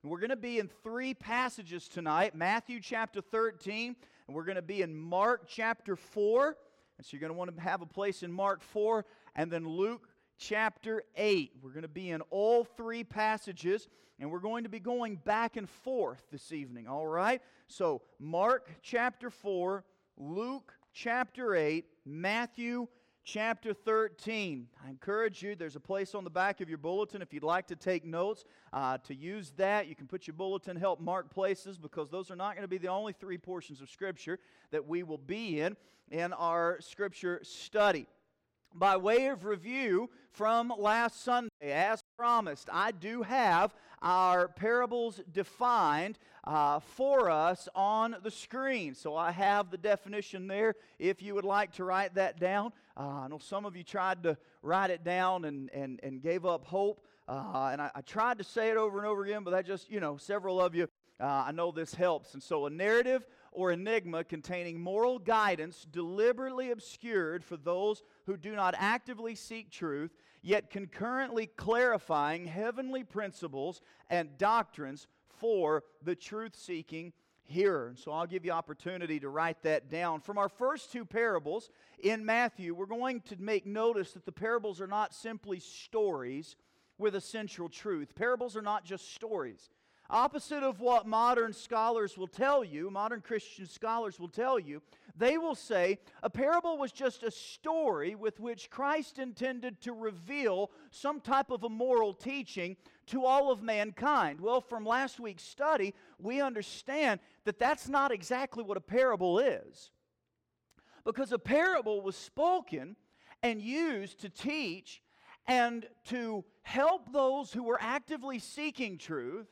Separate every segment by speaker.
Speaker 1: And we're going to be in three passages tonight. Matthew chapter 13, and we're going to be in Mark chapter 4. And so you're going to want to have a place in Mark 4, and then Luke chapter 8. We're going to be in all three passages, and we're going to be going back and forth this evening, all right? So Mark chapter 4, Luke chapter 8, Matthew chapter 13. I encourage you, there's a place on the back of your bulletin if you'd like to take notes, to use that. You can put your bulletin, help mark places, because those are not going to be the only three portions of Scripture that we will be in our Scripture study. By way of review from last Sunday, as promised, I do have our parables defined for us on the screen. So I have the definition there if you would like to write that down. I know some of you tried to write it down and gave up hope. And I tried to say it over and over again, but that just, several of you, I know this helps. And so a narrative or enigma containing moral guidance deliberately obscured for those who do not actively seek truth, yet concurrently clarifying heavenly principles and doctrines for the truth-seeking hearer. And so I'll give you opportunity to write that down. From our first two parables in Matthew, we're going to make notice that the parables are not simply stories with a central truth. Parables are not just stories. Opposite of what modern scholars will tell you, modern Christian scholars will tell you, they will say a parable was just a story with which Christ intended to reveal some type of a moral teaching to all of mankind. Well, from last week's study, we understand that that's not exactly what a parable is. Because a parable was spoken and used to teach and to help those who were actively seeking truth,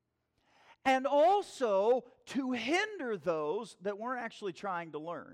Speaker 1: and also to hinder those that weren't actually trying to learn.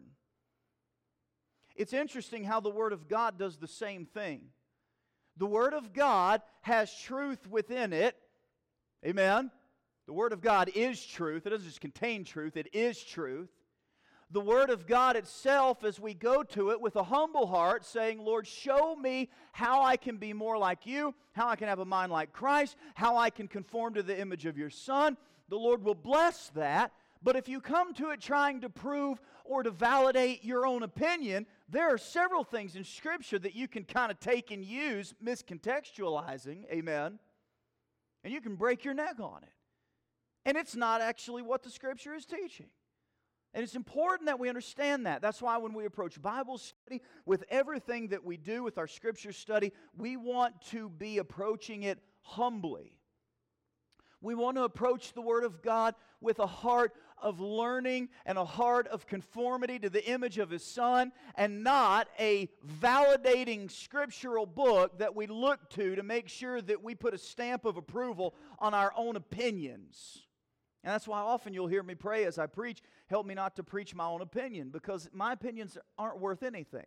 Speaker 1: It's interesting how the Word of God does the same thing. The Word of God has truth within it. Amen? The Word of God is truth. It doesn't just contain truth, it is truth. The Word of God itself, as we go to it with a humble heart, saying, Lord, show me how I can be more like you, how I can have a mind like Christ, how I can conform to the image of your Son. The Lord will bless that. But if you come to it trying to prove or to validate your own opinion, there are several things in Scripture that you can kind of take and use, miscontextualizing, amen, and you can break your neck on it. And it's not actually what the Scripture is teaching. And it's important that we understand that. That's why when we approach Bible study, with everything that we do with our Scripture study, we want to be approaching it humbly. We want to approach the Word of God with a heart of learning and a heart of conformity to the image of His Son, and not a validating scriptural book that we look to make sure that we put a stamp of approval on our own opinions. And that's why often you'll hear me pray as I preach, help me not to preach my own opinion, because my opinions aren't worth anything.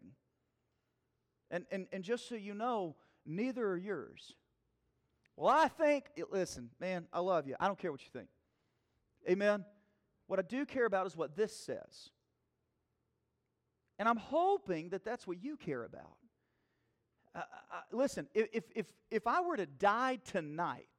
Speaker 1: And just so you know, neither are yours. Well, I think, listen, man, I love you. I don't care what you think. Amen? What I do care about is what this says. And I'm hoping that that's what you care about. Listen, if I were to die tonight,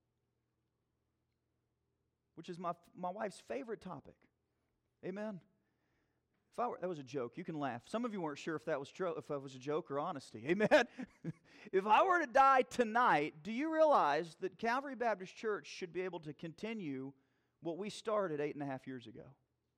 Speaker 1: which is my wife's favorite topic, amen? That was a joke. You can laugh. Some of you weren't sure if that was true, if that was a joke or honesty. Amen? If I were to die tonight, do you realize that Calvary Baptist Church should be able to continue what we started 8.5 years ago?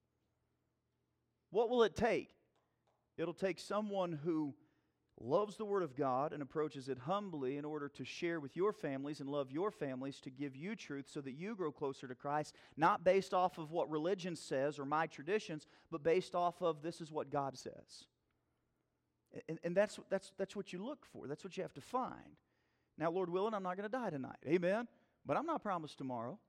Speaker 1: What will it take? It'll take someone who loves the Word of God and approaches it humbly in order to share with your families and love your families, to give you truth so that you grow closer to Christ, not based off of what religion says or my traditions, but based off of this is what God says. And that's what you look for. That's what you have to find. Now, Lord willing, I'm not going to die tonight. Amen? But I'm not promised tomorrow.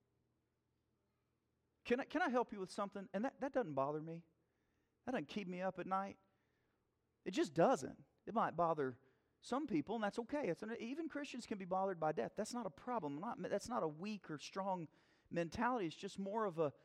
Speaker 1: Can I help you with something? And that doesn't bother me. That doesn't keep me up at night. It just doesn't. It might bother some people, and that's okay. Even Christians can be bothered by death. That's not a problem. That's not a weak or strong mentality. It's just more of a,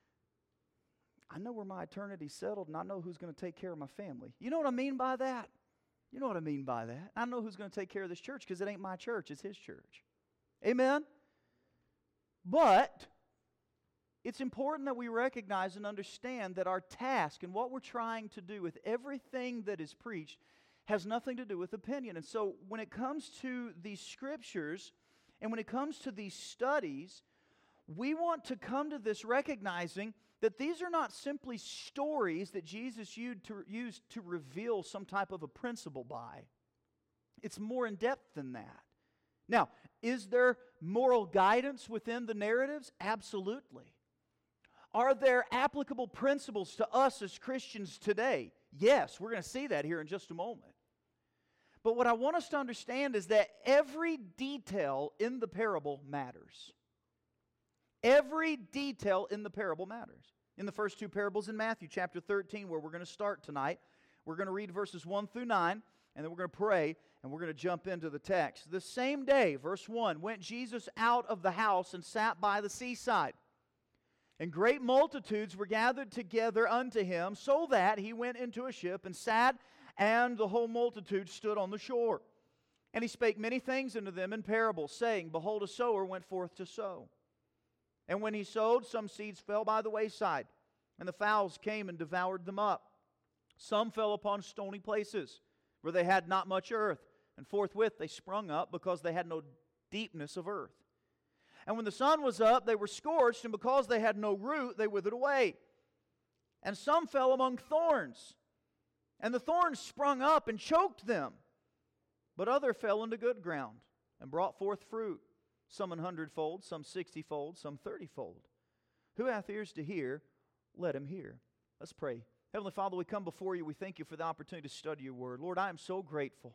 Speaker 1: I know where my eternity's settled, and I know who's going to take care of my family. You know what I mean by that? You know what I mean by that? I know who's going to take care of this church, because it ain't my church. It's His church. Amen? But it's important that we recognize and understand that our task and what we're trying to do with everything that is preached has nothing to do with opinion. And so when it comes to these scriptures and when it comes to these studies, we want to come to this recognizing that these are not simply stories that Jesus used to reveal some type of a principle by. It's more in depth than that. Now, is there moral guidance within the narratives? Absolutely. Are there applicable principles to us as Christians today? Yes, we're going to see that here in just a moment. But what I want us to understand is that every detail in the parable matters. Every detail in the parable matters. In the first two parables in Matthew chapter 13, where we're going to start tonight, we're going to read verses 1 through 9, and then we're going to pray, and we're going to jump into the text. The same day, verse 1, went Jesus out of the house and sat by the seaside. And great multitudes were gathered together unto him, so that he went into a ship and sat, and the whole multitude stood on the shore. And he spake many things unto them in parables, saying, Behold, a sower went forth to sow. And when he sowed, some seeds fell by the wayside, and the fowls came and devoured them up. Some fell upon stony places, where they had not much earth, and forthwith they sprung up, because they had no deepness of earth. And when the sun was up, they were scorched, and because they had no root, they withered away. And some fell among thorns, and the thorns sprung up and choked them. But other fell into good ground, and brought forth fruit, some 100-fold, some 60-fold, some 30-fold. Who hath ears to hear, let him hear. Let's pray. Heavenly Father, we come before you. We thank you for the opportunity to study your word. Lord, I am so grateful.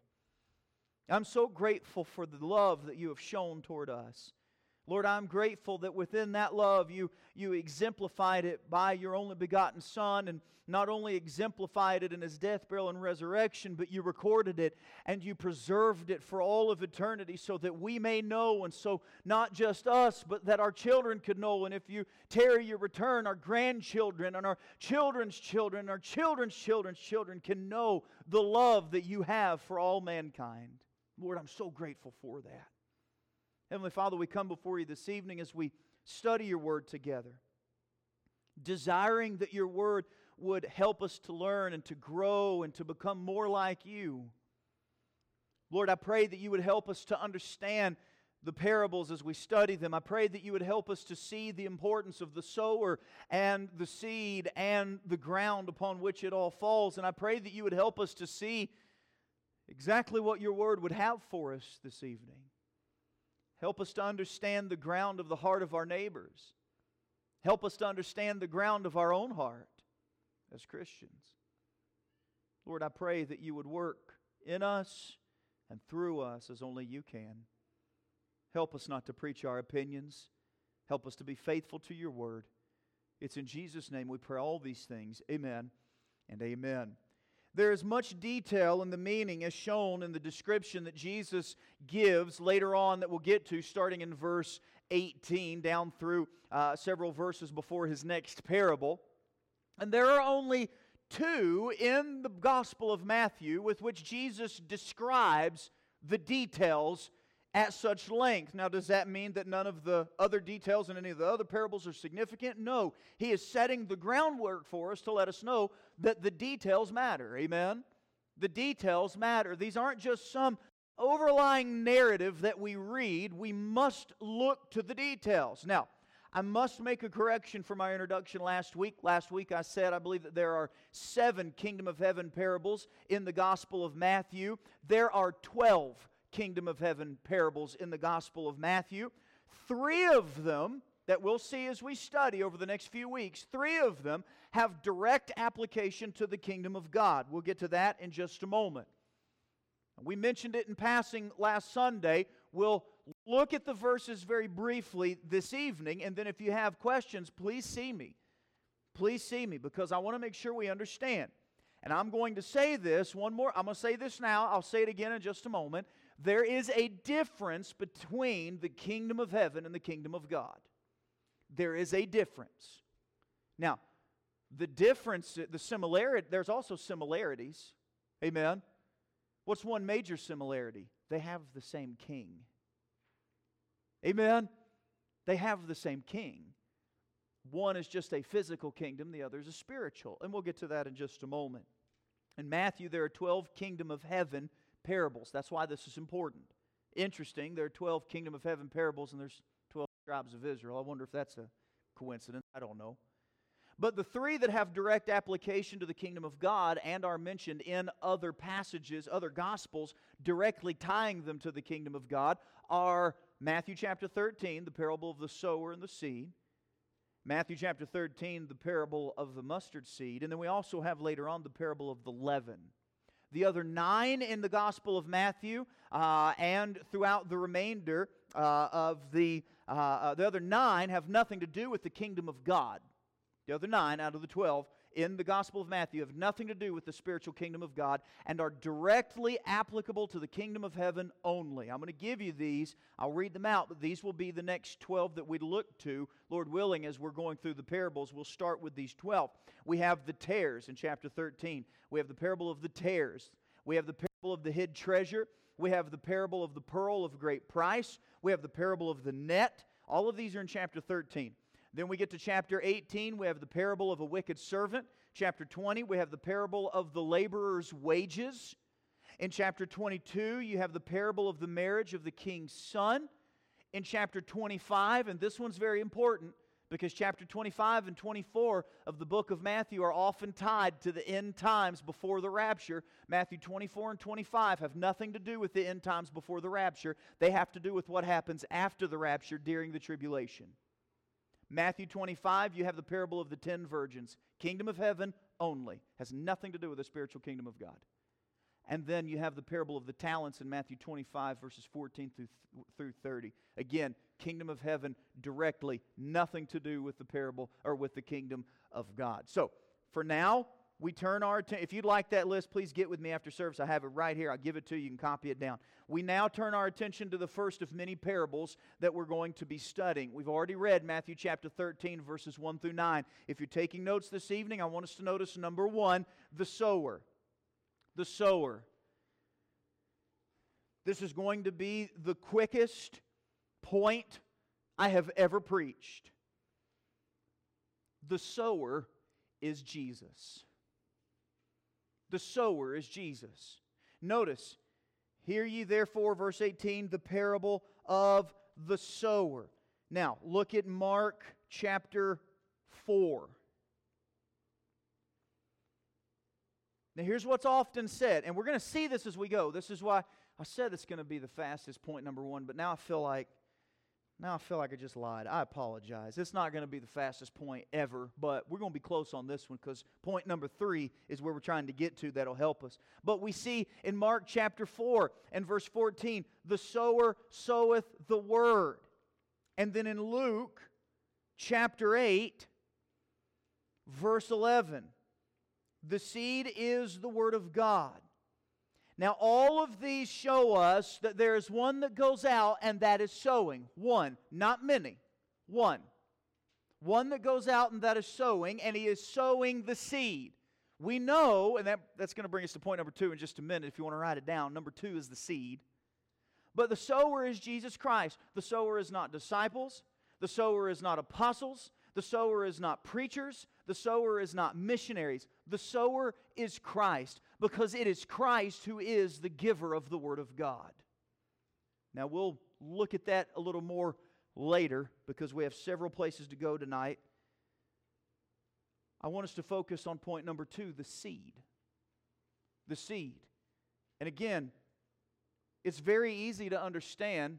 Speaker 1: I'm so grateful for the love that you have shown toward us. Lord, I'm grateful that within that love you exemplified it by your only begotten Son, and not only exemplified it in His death, burial, and resurrection, but you recorded it and you preserved it for all of eternity so that we may know, and so not just us, but that our children could know, and if you tarry your return, our grandchildren and our children's children, our children's children's children can know the love that you have for all mankind. Lord, I'm so grateful for that. Heavenly Father, we come before you this evening as we study your word together, desiring that your word would help us to learn and to grow and to become more like you. Lord, I pray that you would help us to understand the parables as we study them. I pray that you would help us to see the importance of the sower and the seed and the ground upon which it all falls. And I pray that you would help us to see exactly what your word would have for us this evening. Help us to understand the ground of the heart of our neighbors. Help us to understand the ground of our own heart as Christians. Lord, I pray that you would work in us and through us as only you can. Help us not to preach our opinions. Help us to be faithful to your word. It's in Jesus' name we pray all these things. Amen and amen. There is much detail in the meaning as shown in the description that Jesus gives later on that we'll get to, starting in verse 18 down through several verses before his next parable. And there are only two in the Gospel of Matthew with which Jesus describes the details at such length. Now, does that mean that none of the other details in any of the other parables are significant? No. He is setting the groundwork for us to let us know that the details matter. Amen? The details matter. These aren't just some overlying narrative that we read. We must look to the details. Now, I must make a correction for my introduction last week. Last week I said I believe that there are 7 Kingdom of Heaven parables in the Gospel of Matthew. There are 12 Kingdom of Heaven parables in the Gospel of Matthew. 3 of them that we'll see as we study over the next few weeks, 3 of them have direct application to the kingdom of God. We'll get to that in just a moment. We mentioned it in passing last Sunday. We'll look at the verses very briefly this evening, and then if you have questions, please see me. Please see me, because I want to make sure we understand. And I'm going to say this one more. I'm going to say this now. I'll say it again in just a moment. There is a difference between the kingdom of heaven and the kingdom of God. There is a difference. Now, the difference, the similarity, there's also similarities. Amen? What's one major similarity? They have the same king. Amen? They have the same king. One is just a physical kingdom, the other is a spiritual. And we'll get to that in just a moment. In Matthew, there are 12 kingdom of heaven parables. That's why this is important. Interesting, there are 12 kingdom of heaven parables and there's 12 tribes of Israel. I wonder if that's a coincidence. I don't know. But the three that have direct application to the kingdom of God and are mentioned in other passages, other gospels, directly tying them to the kingdom of God are Matthew chapter 13, the parable of the sower and the seed. Matthew chapter 13, the parable of the mustard seed. And then we also have later on the parable of the leaven. The other 9 in the Gospel of Matthew and throughout the remainder of the other 9 have nothing to do with the kingdom of God. The other 9 out of the 12 in the Gospel of Matthew have nothing to do with the spiritual kingdom of God and are directly applicable to the kingdom of heaven only. I'm going to give you these. I'll read them out, but these will be the next 12 that we look to, Lord willing, as we're going through the parables. We'll start with these 12. We have the tares in chapter 13. We have the parable of the tares. We have the parable of the hid treasure. We have the parable of the pearl of great price. We have the parable of the net. All of these are in chapter 13. Then we get to chapter 18, we have the parable of a wicked servant. Chapter 20, we have the parable of the laborer's wages. In chapter 22, you have the parable of the marriage of the king's son. In chapter 25, and this one's very important because chapter 25 and 24 of the book of Matthew are often tied to the end times before the rapture. Matthew 24 and 25 have nothing to do with the end times before the rapture. They have to do with what happens after the rapture during the tribulation. Matthew 25, you have the parable of the 10 virgins. Kingdom of heaven only. Has nothing to do with the spiritual kingdom of God. And then you have the parable of the talents in Matthew 25, verses 14 through 30. Again, kingdom of heaven directly. Nothing to do with the parable or with the kingdom of God. So, for now, we turn our attention. If you'd like that list, please get with me after service. I have it right here. I'll give it to you. You can copy it down. We now turn our attention to the first of many parables that we're going to be studying. We've already read Matthew chapter 13, verses 1 through 9. If you're taking notes this evening, I want us to notice number 1, the sower. The sower. This is going to be the quickest point I have ever preached. The sower is Jesus. The sower is Jesus. Notice, hear ye therefore, verse 18, the parable of the sower. Now, look at Mark chapter 4. Now, here's what's often said, and we're going to see this as we go. This is why I said it's going to be the fastest point, number 1, but now I feel like I just lied. I apologize. It's not going to be the fastest point ever, but we're going to be close on this one because point number 3 is where we're trying to get to that'll help us. But we see in Mark chapter 4 and verse 14, the sower soweth the word. And then in Luke chapter 8, verse 11, the seed is the word of God. Now, all of these show us that there is one that goes out, and that is sowing. One, not many. One. One that goes out, and that is sowing, and he is sowing the seed. We know, and that's going to bring us to point number 2 in just a minute if you want to write it down. Number 2 is the seed. But the sower is Jesus Christ. The sower is not disciples. The sower is not apostles. The sower is not preachers. The sower is not missionaries. The sower is Christ, because it is Christ who is the giver of the Word of God. Now, we'll look at that a little more later because we have several places to go tonight. I want us to focus on point number 2, the seed. The seed. And again, it's very easy to understand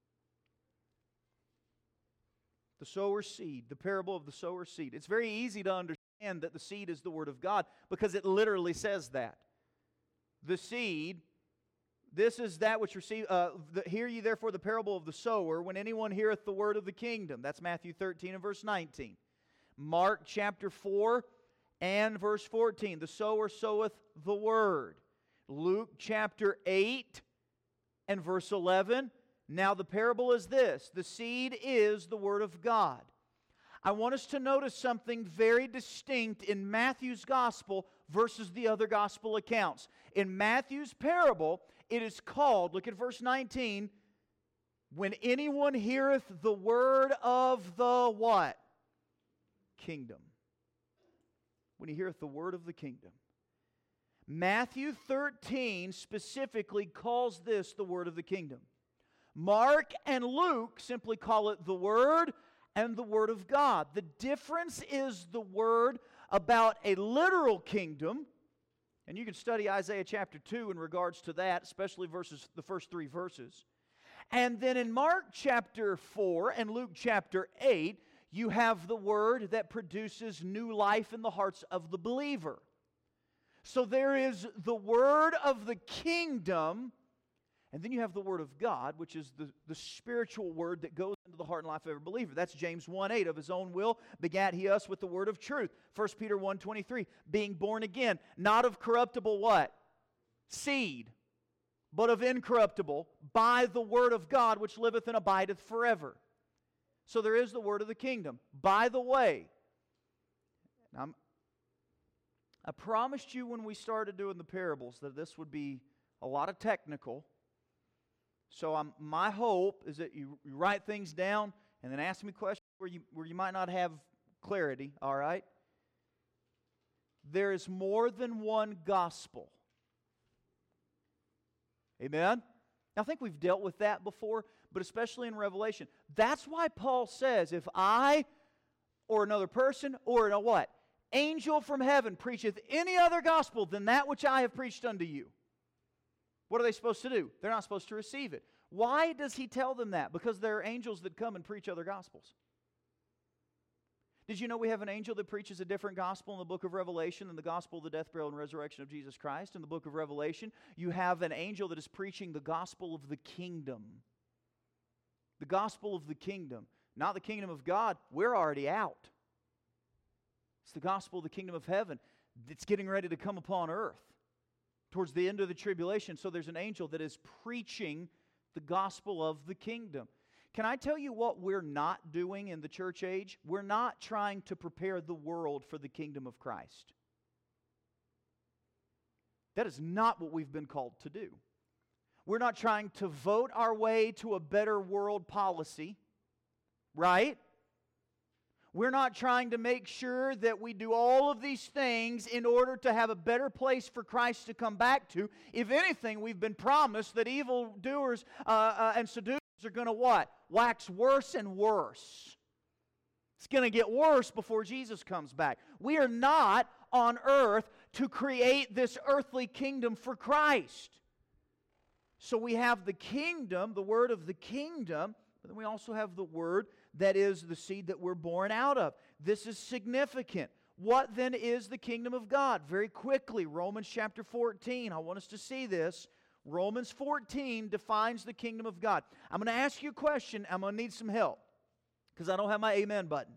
Speaker 1: the sower's seed, the parable of the sower's seed. It's very easy to understand that the seed is the Word of God because it literally says that. The seed, this is that which receive. Hear ye therefore the parable of the sower, when anyone heareth the word of the kingdom. That's Matthew 13 and verse 19. Mark chapter 4 and verse 14. The sower soweth the word. Luke chapter 8 and verse 11. Now the parable is this. The seed is the word of God. I want us to notice something very distinct in Matthew's gospel versus the other gospel accounts. In Matthew's parable, it is called, look at verse 19, When anyone heareth the word of the what? Kingdom. When he heareth the word of the kingdom. Matthew 13 specifically calls this the word of the kingdom. Mark and Luke simply call it the Word and the Word of God. The difference is the word about a literal kingdom, and you can study Isaiah chapter 2 in regards to that, especially the first 3 verses. And then in Mark chapter 4 and Luke chapter 8, you have the Word that produces new life in the hearts of the believer. So there is the Word of the kingdom. And then you have the Word of God, which is the spiritual Word that goes into the heart and life of every believer. That's James 1:8. Of His own will begat He us with the Word of truth. 1 Peter 1:23. Being born again, not of corruptible what? Seed, but of incorruptible, by the Word of God, which liveth and abideth forever. So there is the Word of the kingdom. By the way, I promised you when we started doing the parables that this would be a lot of technical. So my hope is that you write things down and then ask me questions where you might not have clarity, all right? There is more than one gospel. Amen? I think we've dealt with that before, but especially in Revelation. That's why Paul says, if I or another person or a what? Angel from heaven preacheth any other gospel than that which I have preached unto you. What are they supposed to do? They're not supposed to receive it. Why does he tell them that? Because there are angels that come and preach other gospels. Did you know we have an angel that preaches a different gospel in the book of Revelation than the gospel of the death, burial, and resurrection of Jesus Christ? In the book of Revelation, you have an angel that is preaching the gospel of the kingdom. The gospel of the kingdom. Not the kingdom of God. We're already out. It's the gospel of the kingdom of heaven. It's getting ready to come upon earth towards the end of the tribulation. So there's an angel that is preaching the gospel of the kingdom. Can I tell you what we're not doing in the church age? We're not trying to prepare the world for the kingdom of Christ. That is not what we've been called to do. We're not trying to vote our way to a better world policy, right? We're not trying to make sure that we do all of these things in order to have a better place for Christ to come back to. If anything, we've been promised that evildoers and seducers are going to what? Wax worse and worse. It's going to get worse before Jesus comes back. We are not on earth to create this earthly kingdom for Christ. So we have the kingdom, the word of the kingdom, but then we also have the word that is the seed that we're born out of. This is significant. What then is the kingdom of God? Very quickly, Romans chapter 14. I want us to see this. Romans 14 defines the kingdom of God. I'm going to ask you a question. I'm going to need some help because I don't have my amen button.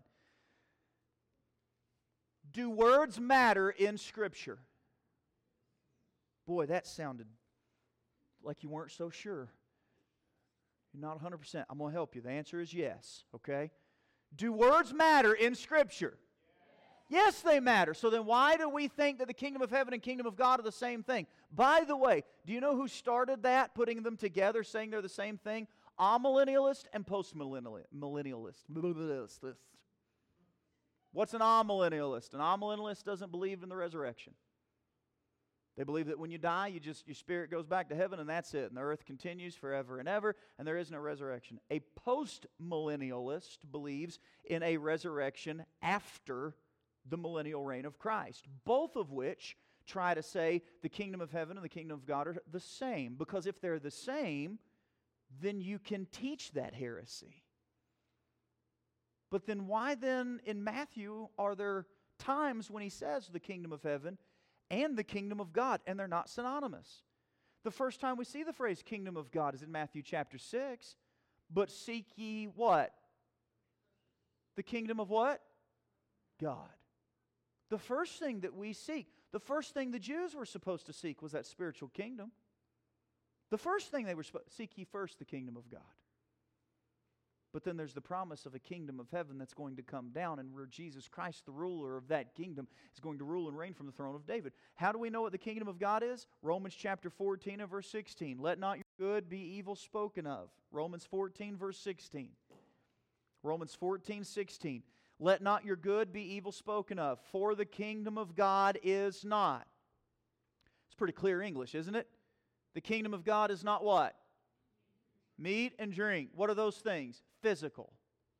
Speaker 1: Do words matter in Scripture? Boy, that sounded like you weren't so sure. You're not 100%. I'm going to help you. The answer is yes, okay? Do words matter in Scripture? Yes, they matter. So then why do we think that the kingdom of heaven and kingdom of God are the same thing? By the way, do you know who started that, putting them together, saying they're the same thing? Amillennialist and postmillennialist. What's an amillennialist? An amillennialist doesn't believe in the resurrection. They believe that when you die, your spirit goes back to heaven and that's it. And the earth continues forever and ever, and there is no resurrection. A post-millennialist believes in a resurrection after the millennial reign of Christ. Both of which try to say the kingdom of heaven and the kingdom of God are the same. Because if they're the same, then you can teach that heresy. But then why then in Matthew are there times when he says the kingdom of heaven and the kingdom of God, and they're not synonymous? The first time we see the phrase kingdom of God is in Matthew chapter 6. But seek ye what? The kingdom of what? God. The first thing that we seek, the first thing the Jews were supposed to seek was that spiritual kingdom. The first thing they were supposed to seek ye first the kingdom of God. But then there's the promise of a kingdom of heaven that's going to come down, and where Jesus Christ, the ruler of that kingdom, is going to rule and reign from the throne of David. How do we know what the kingdom of God is? Romans chapter 14 and verse 16. Let not your good be evil spoken of. Romans 14, verse 16. Romans 14, 16. Let not your good be evil spoken of, for the kingdom of God is not. It's pretty clear English, isn't it? The kingdom of God is not what? Meat and drink. What are those things? Physical.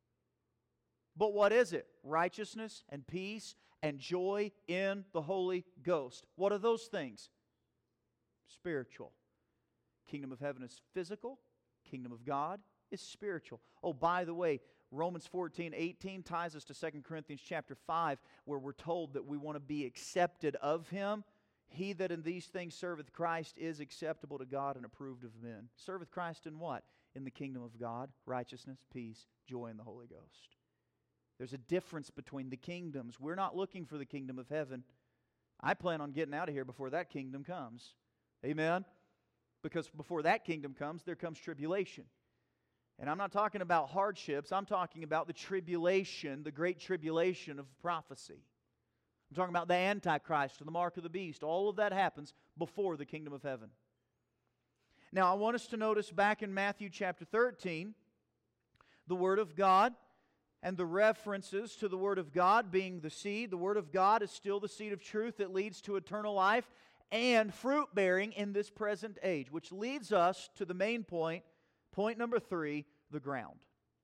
Speaker 1: But what is it? Righteousness and peace and joy in the Holy Ghost. What are those things? Spiritual. Kingdom of heaven is physical. Kingdom of God is spiritual. Oh, by the way, Romans 14, 18 ties us to 2 Corinthians chapter 5, where we're told that we want to be accepted of Him. He that in these things serveth Christ is acceptable to God and approved of men. Serveth Christ in what? In the kingdom of God, righteousness, peace, joy in the Holy Ghost. There's a difference between the kingdoms. We're not looking for the kingdom of heaven. I plan on getting out of here before that kingdom comes. Amen? Because before that kingdom comes, there comes tribulation. And I'm not talking about hardships. I'm talking about the tribulation, the great tribulation of prophecy. I'm talking about the Antichrist or the mark of the beast. All of that happens before the kingdom of heaven. Now, I want us to notice back in Matthew chapter 13, the Word of God and the references to the Word of God being the seed. The Word of God is still the seed of truth that leads to eternal life and fruit-bearing in this present age, which leads us to the main point, point number 3, the ground.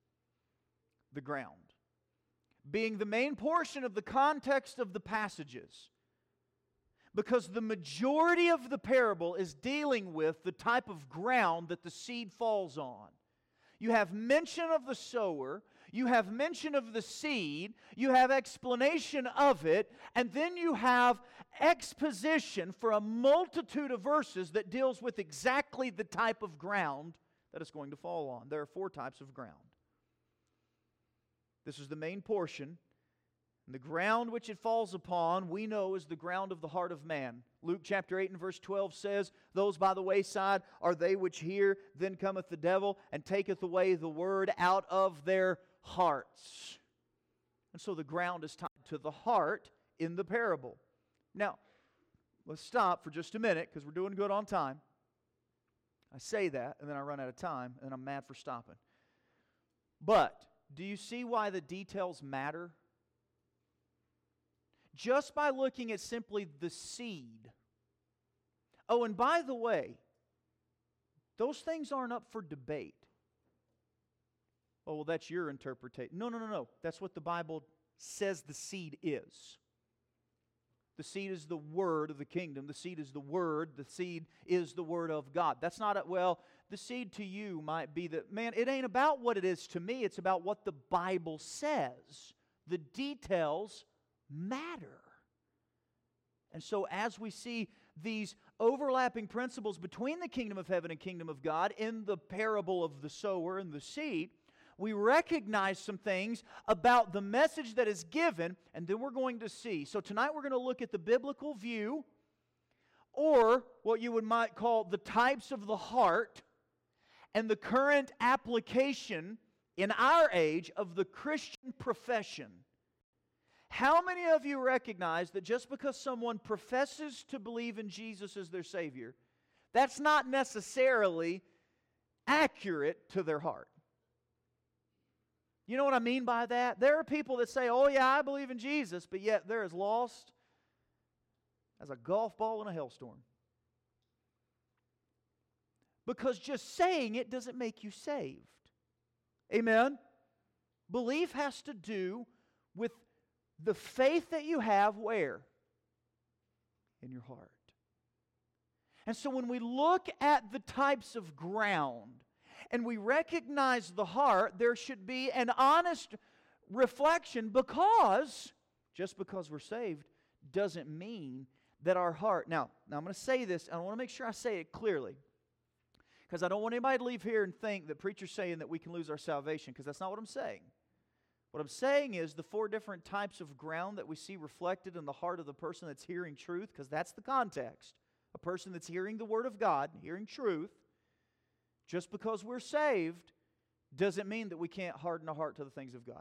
Speaker 1: The ground. Being the main portion of the context of the passages, because the majority of the parable is dealing with the type of ground that the seed falls on. You have mention of the sower, you have mention of the seed, you have explanation of it, and then you have exposition for a multitude of verses that deals with exactly the type of ground that it's going to fall on. There are 4 types of ground. This is the main portion. And the ground which it falls upon, we know, is the ground of the heart of man. Luke chapter 8 and verse 12 says, those by the wayside are they which hear, then cometh the devil, and taketh away the word out of their hearts. And so the ground is tied to the heart in the parable. Now, let's stop for just a minute, because we're doing good on time. I say that, and then I run out of time, and I'm mad for stopping. But do you see why the details matter? Just by looking at simply the seed. Oh, and by the way, those things aren't up for debate. Oh, well, that's your interpretation. No. That's what the Bible says the seed is. The seed is the word of the kingdom. The seed is the word. The seed is the word of God. That's not the seed to you might be that, man, it ain't about what it is to me. It's about what the Bible says. The details matter. And so as we see these overlapping principles between the kingdom of heaven and kingdom of God in the parable of the sower and the seed, we recognize some things about the message that is given, and then we're going to see. So tonight we're going to look at the biblical view, or what you might call the types of the heart, and the current application in our age of the Christian profession. How many of you recognize that just because someone professes to believe in Jesus as their Savior, that's not necessarily accurate to their heart? You know what I mean by that? There are people that say, oh yeah, I believe in Jesus, but yet they're as lost as a golf ball in a hailstorm. Because just saying it doesn't make you saved. Amen? Belief has to do with the faith that you have where? In your heart. And so when we look at the types of ground and we recognize the heart, there should be an honest reflection, because just because we're saved doesn't mean that our heart... Now I'm going to say this, and I want to make sure I say it clearly, because I don't want anybody to leave here and think that preacher's saying that we can lose our salvation, because that's not what I'm saying. What I'm saying is the 4 different types of ground that we see reflected in the heart of the person that's hearing truth, because that's the context. A person that's hearing the Word of God, hearing truth, just because we're saved doesn't mean that we can't harden our heart to the things of God.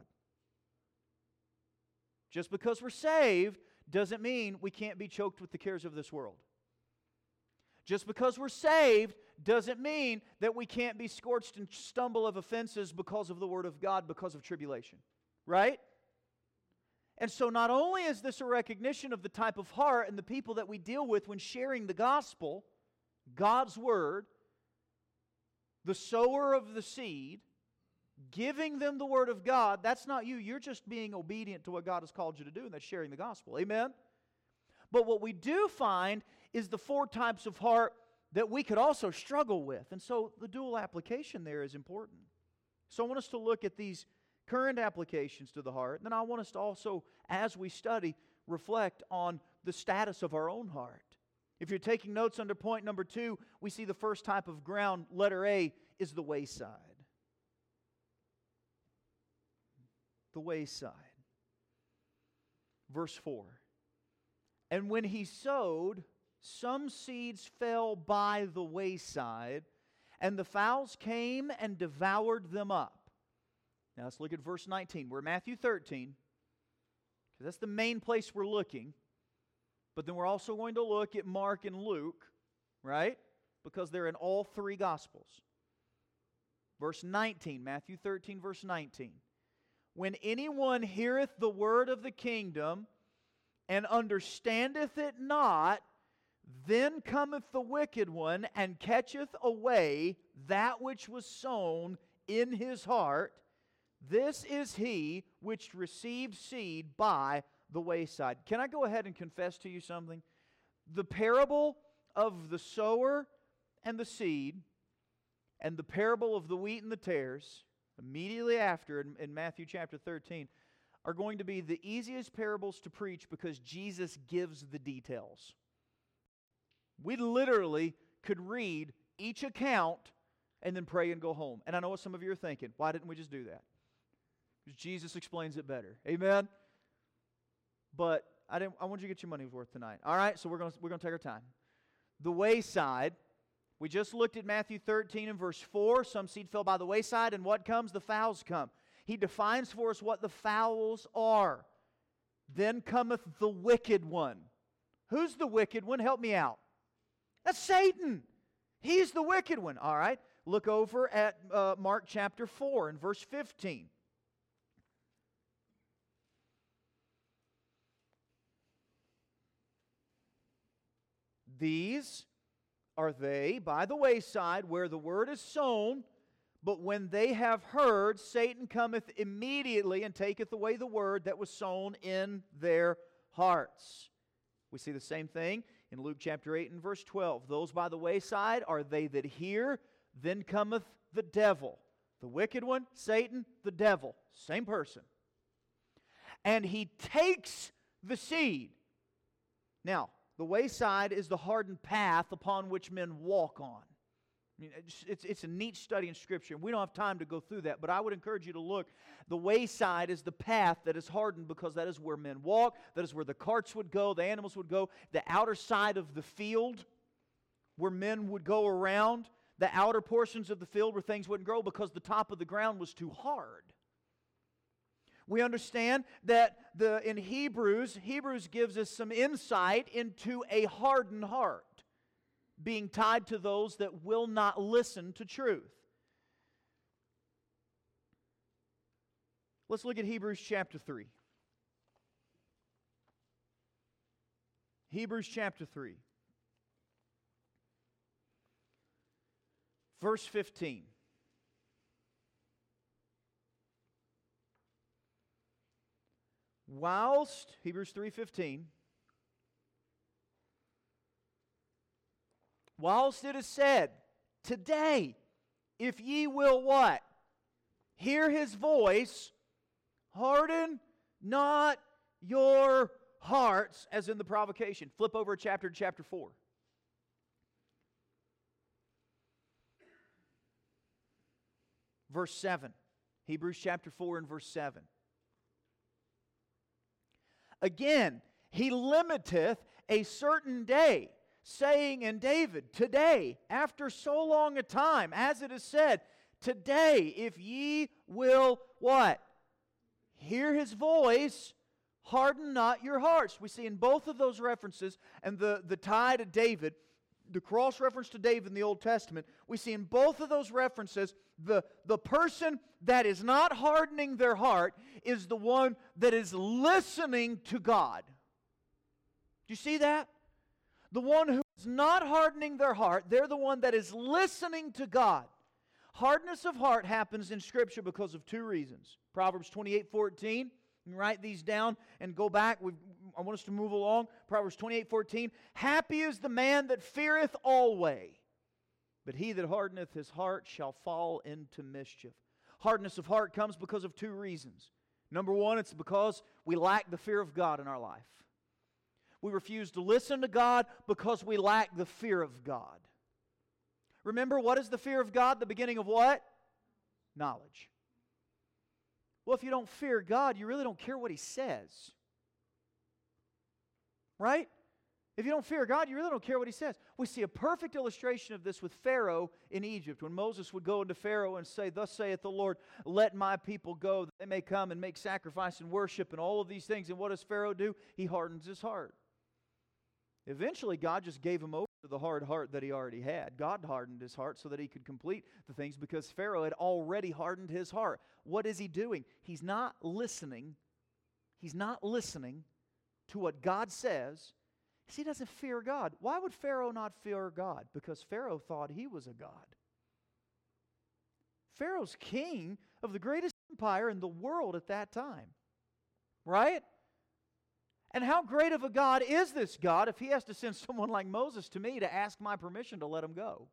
Speaker 1: Just because we're saved doesn't mean we can't be choked with the cares of this world. Just because we're saved doesn't mean that we can't be scorched and stumble of offenses because of the Word of God, because of tribulation. Right? And so not only is this a recognition of the type of heart and the people that we deal with when sharing the gospel, God's Word, the sower of the seed, giving them the Word of God, that's not you. You're just being obedient to what God has called you to do, and that's sharing the gospel. Amen? But what we do find is the 4 types of heart that we could also struggle with. And so the dual application there is important. So I want us to look at these current applications to the heart. And then I want us to also, as we study, reflect on the status of our own heart. If you're taking notes under point number 2, we see the first type of ground, letter A, is the wayside. The wayside. Verse 4. And when he sowed, some seeds fell by the wayside, and the fowls came and devoured them up. Now let's look at verse 19. We're in Matthew 13, because that's the main place we're looking. But then we're also going to look at Mark and Luke, right? Because they're in all 3 Gospels. Verse 19, Matthew 13, verse 19. When anyone heareth the word of the kingdom, and understandeth it not, then cometh the wicked one, and catcheth away that which was sown in his heart. This is he which received seed by the wayside. Can I go ahead and confess to you something? The parable of the sower and the seed, and the parable of the wheat and the tares, immediately after in Matthew chapter 13, are going to be the easiest parables to preach because Jesus gives the details. We literally could read each account and then pray and go home. And I know what some of you are thinking. Why didn't we just do that? Because Jesus explains it better. Amen? But I want you to get your money's worth tonight. All right, so we're going to take our time. The wayside. We just looked at Matthew 13 and verse 4. Some seed fell by the wayside, and what comes? The fowls come. He defines for us what the fowls are. Then cometh the wicked one. Who's the wicked one? Help me out. That's Satan. He's the wicked one. All right. Look over at Mark chapter 4 and verse 15. These are they by the wayside where the word is sown, but when they have heard, Satan cometh immediately and taketh away the word that was sown in their hearts. We see the same thing in Luke chapter 8 and verse 12. Those by the wayside are they that hear, then cometh the devil. The wicked one, Satan, the devil. Same person. And he takes the seed. Now, the wayside is the hardened path upon which men walk on. I mean, it's a neat study in Scripture. We don't have time to go through that, but I would encourage you to look. The wayside is the path that is hardened because that is where men walk. That is where the carts would go, the animals would go. The outer side of the field where men would go around. The outer portions of the field where things wouldn't grow because the top of the ground was too hard. We understand that in Hebrews gives us some insight into a hardened heart being tied to those that will not listen to truth. Let's look at Hebrews chapter 3. Hebrews chapter 3. Verse 15. Whilst, Hebrews 3:15, whilst it is said, today, if ye will what? Hear his voice, harden not your hearts, as in the provocation. Flip over a chapter to chapter 4. Verse 7. Hebrews chapter 4 and verse 7. Again, he limiteth a certain day, saying in David, today, after so long a time, as it is said, today, if ye will what? Hear his voice, harden not your hearts. We see in both of those references, and the tie to David, the cross-reference to David in the Old Testament, we see in both of those references, the person that is not hardening their heart is the one that is listening to God. Do you see that? The one who is not hardening their heart, they're the one that is listening to God. Hardness of heart happens in Scripture because of two reasons. Proverbs 28:14. You can write these down and go back. I want us to move along. Proverbs 28:14. Happy is the man that feareth always, but he that hardeneth his heart shall fall into mischief. Hardness of heart comes because of two reasons. Number one, it's because we lack the fear of God in our life. We refuse to listen to God because we lack the fear of God. Remember, what is the fear of God? The beginning of what? Knowledge. Well, if you don't fear God, you really don't care what He says. Right? If you don't fear God, you really don't care what He says. We see a perfect illustration of this with Pharaoh in Egypt. When Moses would go into Pharaoh and say, "Thus saith the Lord, let my people go, that they may come and make sacrifice and worship," and all of these things. And what does Pharaoh do? He hardens his heart. Eventually, God just gave him over to the hard heart that he already had. God hardened his heart so that he could complete the things because Pharaoh had already hardened his heart. What is he doing? He's not listening. He's not listening to what God says. He doesn't fear God. Why would Pharaoh not fear God? Because Pharaoh thought he was a god. Pharaoh's king of the greatest empire in the world at that time. Right? And how great of a God is this God if He has to send someone like Moses to me to ask my permission to let him go?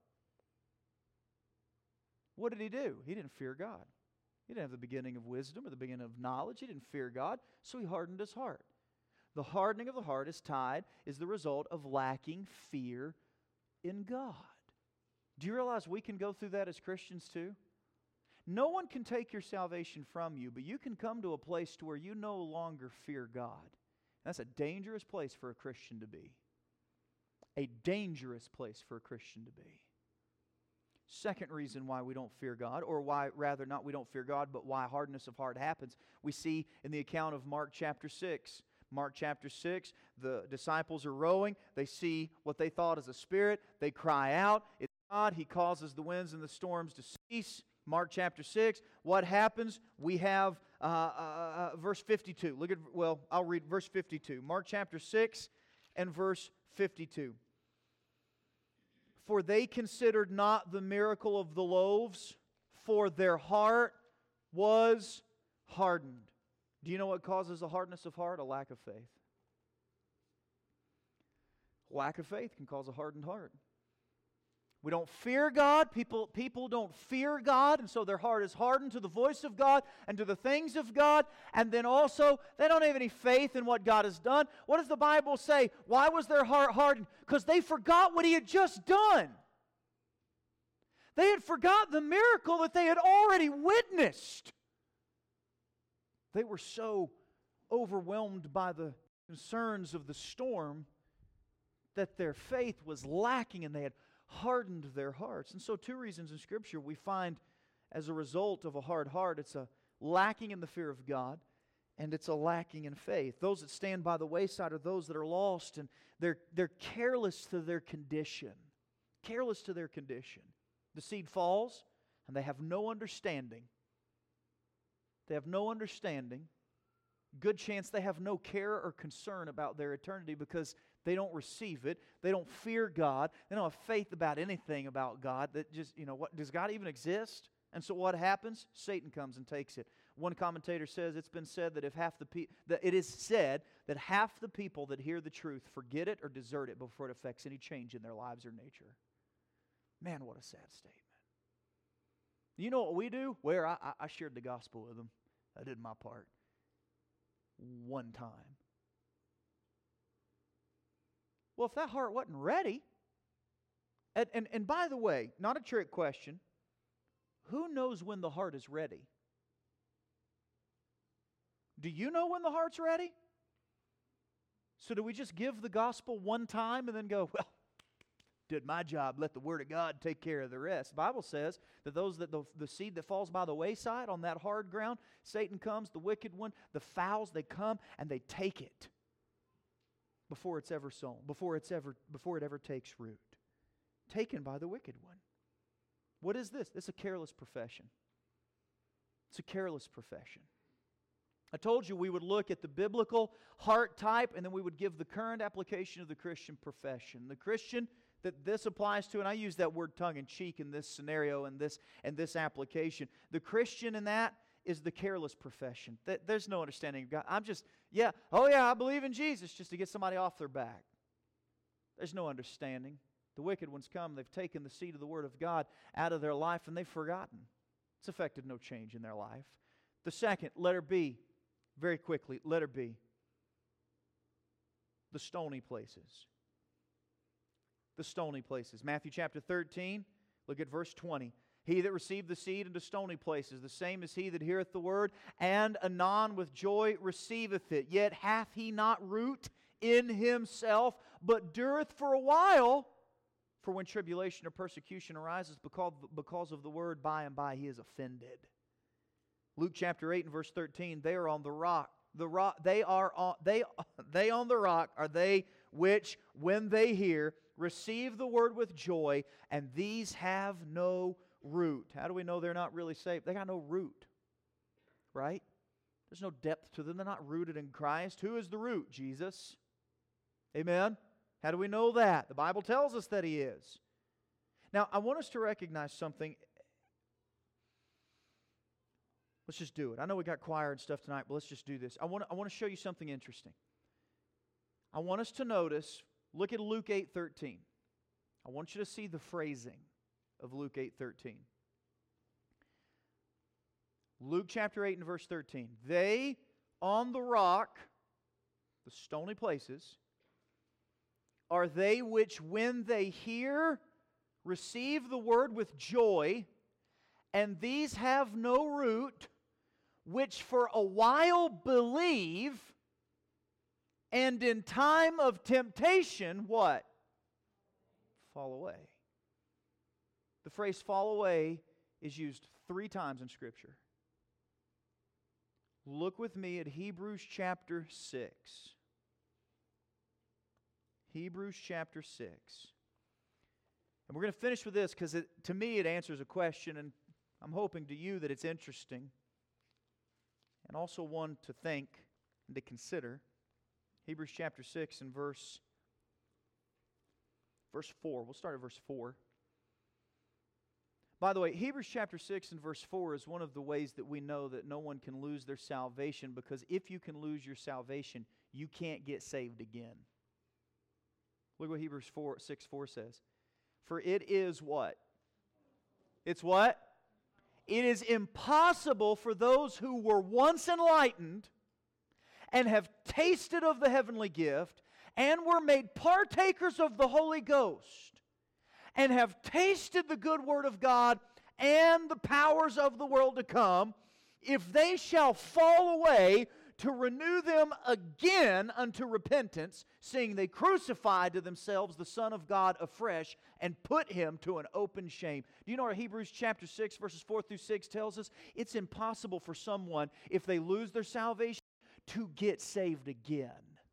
Speaker 1: What did he do? He didn't fear God. He didn't have the beginning of wisdom or the beginning of knowledge. He didn't fear God, so he hardened his heart. The hardening of the heart is the result of lacking fear in God. Do you realize we can go through that as Christians too? No one can take your salvation from you, but you can come to a place to where you no longer fear God. That's a dangerous place for a Christian to be. A dangerous place for a Christian to be. Second reason why we don't fear God, or why, rather, not we don't fear God, but why hardness of heart happens, we see in the account of Mark chapter 6. Mark chapter 6, the disciples are rowing. They see what they thought as a spirit. They cry out. It's God. He causes the winds and the storms to cease. Mark chapter 6, what happens? We have verse 52. I'll read verse 52. Mark chapter 6 and verse 52. For they considered not the miracle of the loaves, for their heart was hardened. Do you know what causes a hardness of heart? A lack of faith. Lack of faith can cause a hardened heart. We don't fear God. People don't fear God, and so their heart is hardened to the voice of God and to the things of God. And then also, they don't have any faith in what God has done. What does the Bible say? Why was their heart hardened? Because they forgot what He had just done. They had forgotten the miracle that they had already witnessed. They were so overwhelmed by the concerns of the storm that their faith was lacking, and they had hardened their hearts. And so two reasons in Scripture we find as a result of a hard heart, it's a lacking in the fear of God, and it's a lacking in faith. Those that stand by the wayside are those that are lost, and they're careless to their condition. Careless to their condition. The seed falls, and they have no understanding. They have no understanding. Good chance they have no care or concern about their eternity because they don't receive it. They don't fear God. They don't have faith about anything about God. That just, what does God even exist? And so what happens? Satan comes and takes it. One commentator says it's been said that it is said that half the people that hear the truth forget it or desert it before it affects any change in their lives or nature. Man, what a sad statement. You know what we do? I shared the gospel with them. I did my part. One time. Well, if that heart wasn't ready, and by the way, not a trick question, who knows when the heart is ready? Do you know when the heart's ready? So do we just give the gospel one time and then go, well, did my job, let the Word of God take care of the rest? The Bible says that the seed that falls by the wayside on that hard ground, Satan comes, the wicked one, the fowls, they come and they take it before it's ever sown, before it ever takes root. taken by the wicked one. What is this? It's a careless profession. It's a careless profession. I told you we would look at the biblical heart type, and then we would give the current application of the Christian profession. The Christian that this applies to, and I use that word tongue-in-cheek in this scenario and this application. The Christian in that is the careless profession. There's no understanding of God. I believe in Jesus, just to get somebody off their back. There's no understanding. The wicked ones come, they've taken the seed of the Word of God out of their life, and they've forgotten. It's affected no change in their life. The second, letter B, very quickly, letter B. The stony places. The stony places. Matthew chapter 13, look at verse 20. He that received the seed into stony places, the same is he that heareth the word, and anon with joy receiveth it. Yet hath he not root in himself, but dureth for a while. For when tribulation or persecution arises because of the word, by and by he is offended. Luke chapter 8 and verse 13, they are on the rock. They on the rock are they which, when they hear, receive the word with joy, and these have no root. How do we know they're not really saved? They got no root, right? There's no depth to them. They're not rooted in Christ. Who is the root? Jesus. Amen? How do we know that? The Bible tells us that He is. Now, I want us to recognize something. Let's just do it. I know we got choir and stuff tonight, but let's just do this. I want to show you something interesting. I want us to notice, look at Luke 8:13. I want you to see the phrasing of Luke 8:13. Luke chapter 8 and verse 13. They on the rock, the stony places, are they which when they hear, receive the word with joy, and these have no root, which for a while believe, and in time of temptation, what? Fall away. The phrase fall away is used 3 times in Scripture. Look with me at Hebrews chapter 6. Hebrews chapter 6. And we're going to finish with this because to me it answers a question, and I'm hoping to you that it's interesting and also one to think and to consider. Hebrews chapter 6 and verse 4. We'll start at verse 4. By the way, Hebrews chapter 6 and verse 4 is one of the ways that we know that no one can lose their salvation, because if you can lose your salvation, you can't get saved again. Look what Hebrews 6:4 says. For it is what? It's what? It is impossible for those who were once enlightened and have tasted of the heavenly gift and were made partakers of the Holy Ghost and have tasted the good word of God and the powers of the world to come, if they shall fall away, to renew them again unto repentance, seeing they crucified to themselves the Son of God afresh and put Him to an open shame. Do you know what Hebrews chapter 6 verses 4 through 6 tells us? It's impossible for someone, if they lose their salvation, to get saved again.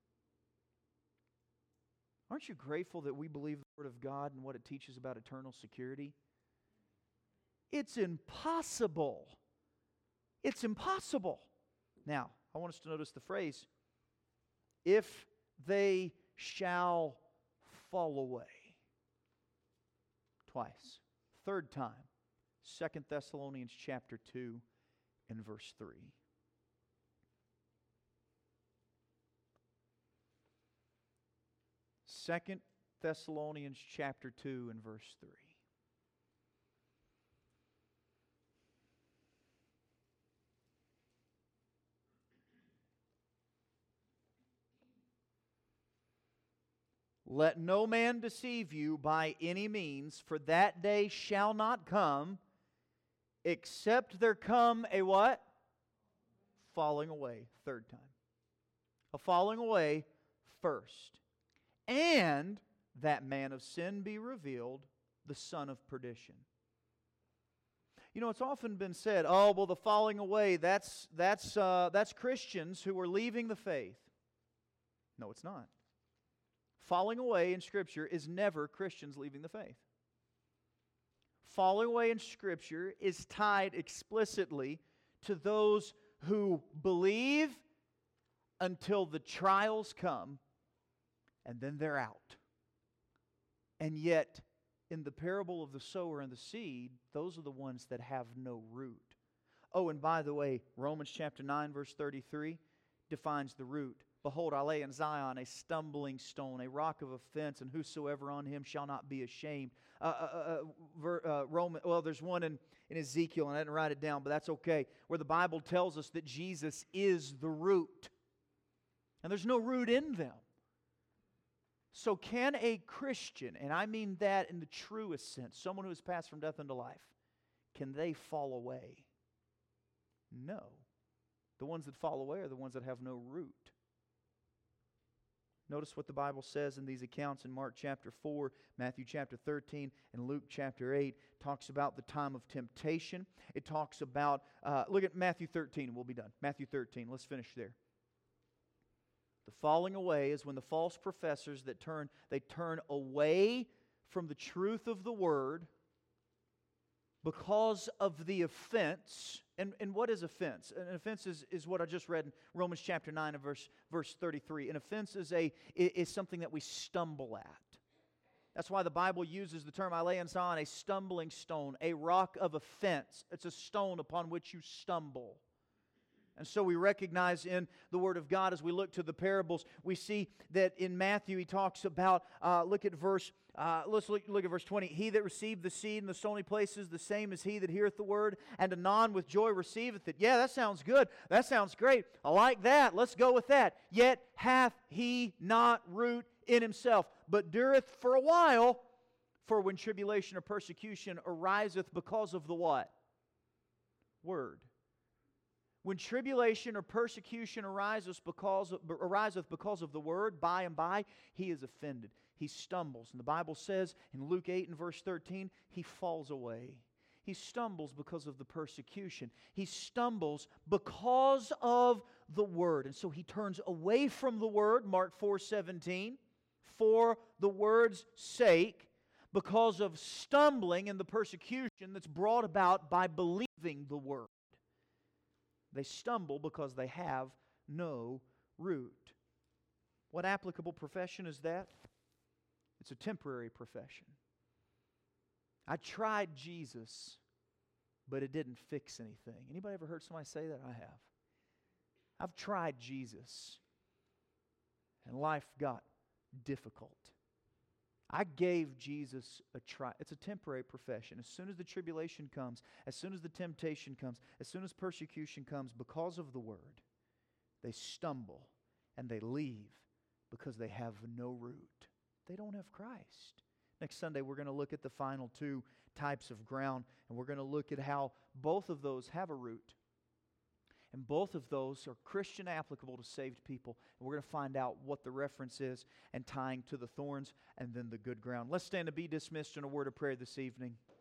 Speaker 1: Aren't you grateful that we believe the Word of God and what it teaches about eternal security? It's impossible. It's impossible. Now, I want us to notice the phrase, if they shall fall away. Twice. Third time, 2 Thessalonians chapter 2 and verse 3. Second Thessalonians chapter 2 and verse 3. Let no man deceive you by any means, for that day shall not come, except there come a what? Falling away. Third time. A falling away first. And that man of sin be revealed, the son of perdition. You know, it's often been said, oh, well, the falling away, that's Christians who are leaving the faith. No, it's not. Falling away in Scripture is never Christians leaving the faith. falling away in Scripture is tied explicitly to those who believe until the trials come, and then they're out. And yet, in the parable of the sower and the seed, those are the ones that have no root. Oh, and by the way, Romans chapter 9, verse 33 defines the root. Behold, I lay in Zion a stumbling stone, a rock of offense, and whosoever on him shall not be ashamed. There's one in Ezekiel, and I didn't write it down, but that's okay, where the Bible tells us that Jesus is the root. And there's no root in them. So can a Christian, and I mean that in the truest sense, someone who has passed from death unto life, can they fall away? No. The ones that fall away are the ones that have no root. Notice what the Bible says in these accounts in Mark chapter 4, Matthew chapter 13, and Luke chapter 8. Talks about the time of temptation. It talks about, look at Matthew 13 and we'll be done. Matthew 13, let's finish there. The falling away is when the false professors they turn away from the truth of the Word because of the offense. And what is offense? An offense is what I just read in Romans chapter 9 and verse 33. An offense is something that we stumble at. That's why the Bible uses the term, I lay in Zion a stumbling stone, a rock of offense. It's a stone upon which you stumble. And so we recognize in the Word of God as we look to the parables, we see that in Matthew he talks about, let's look at verse 20. He that received the seed in the stony places, the same as he that heareth the word, and anon with joy receiveth it. Yeah, that sounds good. That sounds great. I like that. Let's go with that. Yet hath he not root in himself, but dureth for a while. For when tribulation or persecution ariseth because of the what? Word. When tribulation or persecution ariseth because of the word, by and by, he is offended. He stumbles. And the Bible says in Luke 8 and verse 13, he falls away. He stumbles because of the persecution. He stumbles because of the word. And so he turns away from the word, Mark 4:17, for the word's sake, because of stumbling and the persecution that's brought about by believing the word. They stumble because they have no root. What applicable profession is that? It's a temporary profession. I tried Jesus, but it didn't fix anything. Anybody ever heard somebody say that? I have. I've tried Jesus, and life got difficult. I gave Jesus a try. It's a temporary profession. As soon as the tribulation comes, as soon as the temptation comes, as soon as persecution comes, because of the word, they stumble and they leave because they have no root. They don't have Christ. Next Sunday, we're going to look at the final two types of ground, and we're going to look at how both of those have a root. And both of those are Christian applicable to saved people. And we're going to find out what the reference is and tying to the thorns and then the good ground. Let's stand to be dismissed in a word of prayer this evening.